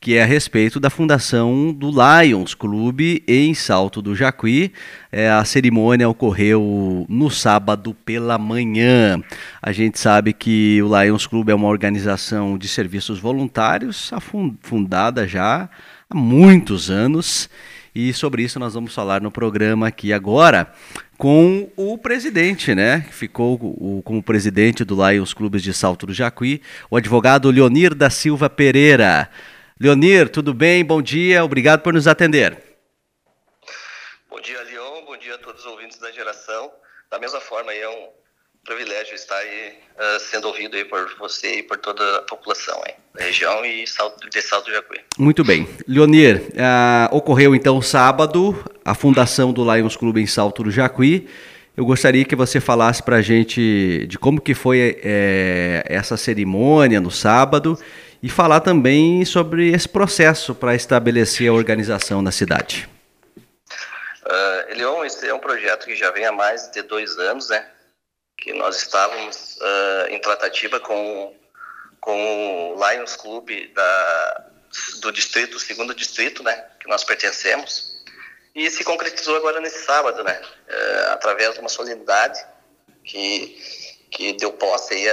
que é a respeito da fundação do Lions Clube em Salto do Jacuí. A cerimônia ocorreu no sábado pela manhã. A gente sabe que o Lions Clube é uma organização de serviços voluntários, fundada já há muitos anos, e sobre isso nós vamos falar no programa aqui agora com o presidente, né? Que ficou como presidente do Lions Clubes de Salto do Jacuí, o advogado Leonir da Silva Pereira. Leonir, tudo bem? Bom dia, obrigado por nos atender. Bom dia, Leon, bom dia a todos os ouvintes da Geração. Da mesma forma, é um privilégio estar aí sendo ouvido aí por você e por toda a população aí, da região e de Salto do Jacuí. Muito bem. Leonir, ocorreu então sábado a fundação do Lions Clube em Salto do Jacuí. Eu gostaria que você falasse para a gente de como que foi essa cerimônia no sábado e falar também sobre esse processo para estabelecer a organização na cidade. Leon, esse é um projeto que já vem há mais de 2 anos, né? Que nós estávamos em tratativa com o Lions Clube do distrito, 2º distrito, né, que nós pertencemos, e se concretizou agora nesse sábado, né, através de uma solenidade que deu posse aí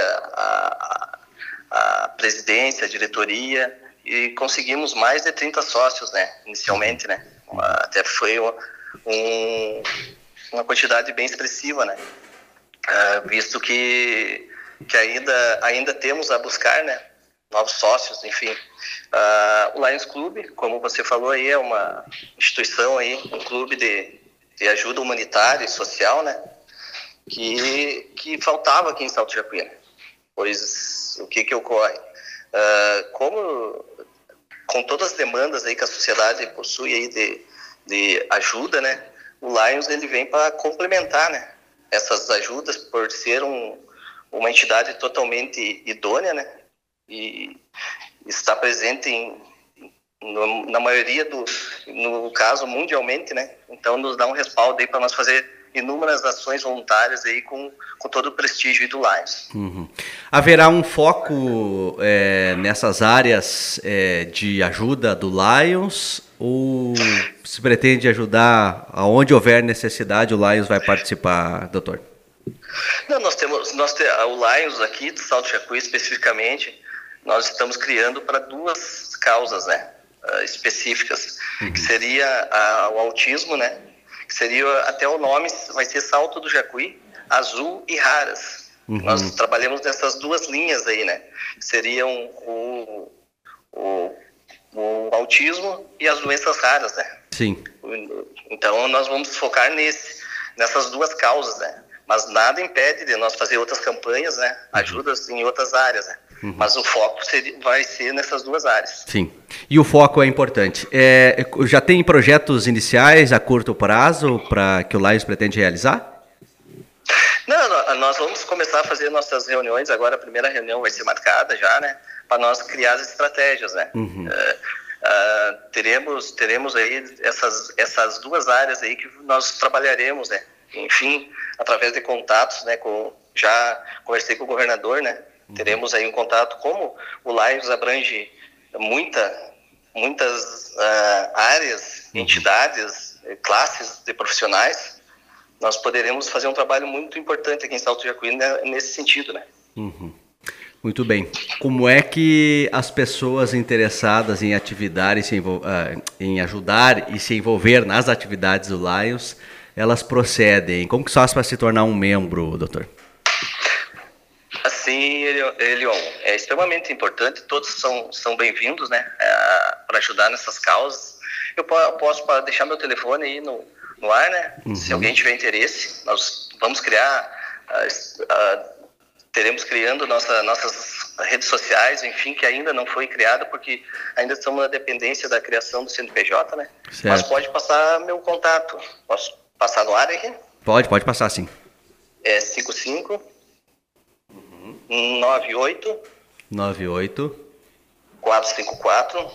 a presidência, a diretoria, e conseguimos mais de 30 sócios, né, inicialmente, né, até foi uma quantidade bem expressiva, né, visto que ainda temos a buscar, né, novos sócios, enfim. O Lions Clube, como você falou aí, é uma instituição aí, um clube de ajuda humanitária e social, né, que faltava aqui em Salto do Jacuí, né? Pois o que ocorre? Com todas as demandas aí que a sociedade possui aí de ajuda, né, o Lions ele vem para complementar, né, essas ajudas, por ser uma entidade totalmente idônea, né, e está presente na maioria no caso mundialmente, né, então nos dá um respaldo aí para nós fazer inúmeras ações voluntárias aí com todo o prestígio do Lions. Uhum. Haverá um foco nessas áreas de ajuda do Lions, ou se pretende ajudar aonde houver necessidade, o Lions vai participar, doutor? Não, nós temos o Lions aqui de Salto do Jacuí especificamente, nós estamos criando para 2 causas, né, específicas, que seria o autismo, né, que seria, até o nome vai ser Salto do Jacuí, Azul e Raras. Nós trabalhamos nessas 2 linhas aí, né, seriam o autismo e as doenças raras, né. Sim. Então nós vamos focar nessas 2 causas, né. Mas nada impede de nós fazer outras campanhas, né? Ajudas em outras áreas, né? Mas o foco vai ser nessas 2 áreas. Sim. E o foco é importante. Já tem projetos iniciais a curto prazo para que o Lions pretende realizar? Não, nós vamos começar a fazer nossas reuniões. Agora a primeira reunião vai ser marcada já, né? Para nós criar as estratégias, né? Teremos aí essas 2 áreas aí que nós trabalharemos, né? Enfim, através de contatos, né, já conversei com o governador, né, teremos aí um contato, como o Lions abrange muitas áreas, entidades, classes de profissionais, nós poderemos fazer um trabalho muito importante aqui em Salto do Jacuí, né, nesse sentido, né. Muito bem. Como é que as pessoas interessadas em atividade, em ajudar e se envolver nas atividades do Lions, elas procedem? Como que faz para se tornar um membro, doutor? Assim, Elion, é extremamente importante, todos são bem-vindos, né, para ajudar nessas causas. Eu posso deixar meu telefone aí no ar, né, se alguém tiver interesse. Nós vamos teremos criando nossas redes sociais, enfim, que ainda não foi criada, porque ainda estamos na dependência da criação do CNPJ, né, certo. Mas pode passar meu contato, posso passar no ar aqui? Pode passar, sim. É 55 98 454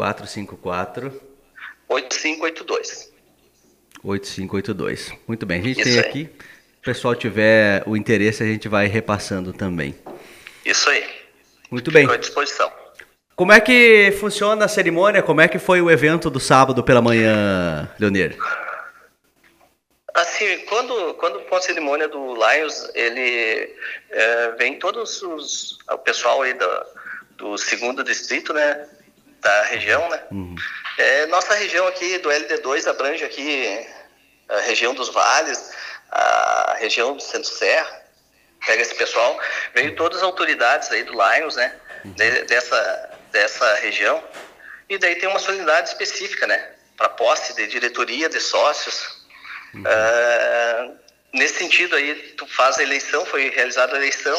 8582. Muito bem, a gente tem aqui. Se o pessoal tiver o interesse, a gente vai repassando também. Isso aí. Muito bem. Fico à disposição. Como é que funciona a cerimônia? Como é que foi o evento do sábado pela manhã, Leonir? Assim, quando com a cerimônia do Lions, ele vem o pessoal aí do segundo distrito, né, da região, né? Uhum. Nossa região aqui do LD2 abrange aqui a região dos vales, a região do Centro-Serra. Pega esse pessoal, veio todas as autoridades aí do Lions, né, dessa região, e daí tem uma solenidade específica, né, para posse de diretoria, de sócios. Nesse sentido aí, tu faz a eleição, foi realizada a eleição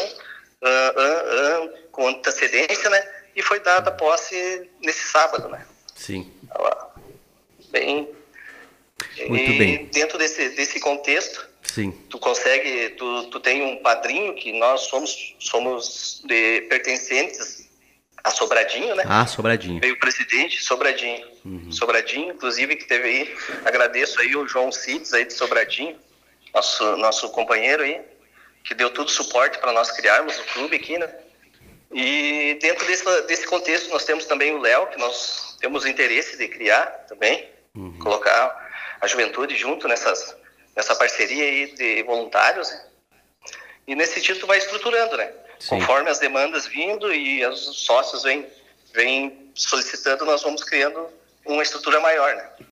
com antecedência, né, e foi dada a posse nesse sábado, né. Sim. Bem, muito bem. Dentro desse contexto, sim, tu tem um padrinho que nós somos pertencentes a Sobradinho, né? Sobradinho. Veio o presidente, Sobradinho. Sobradinho, inclusive, que teve aí, agradeço aí o João Cides aí de Sobradinho, nosso companheiro aí, que deu todo o suporte para nós criarmos o clube aqui, né? E dentro desse contexto nós temos também o Léo, que nós temos interesse de criar também, colocar a juventude junto nessa parceria aí de voluntários, né? E nesse sentido tu vai estruturando, né? Sim. Conforme as demandas vindo e os sócios vêm solicitando, nós vamos criando uma estrutura maior, né?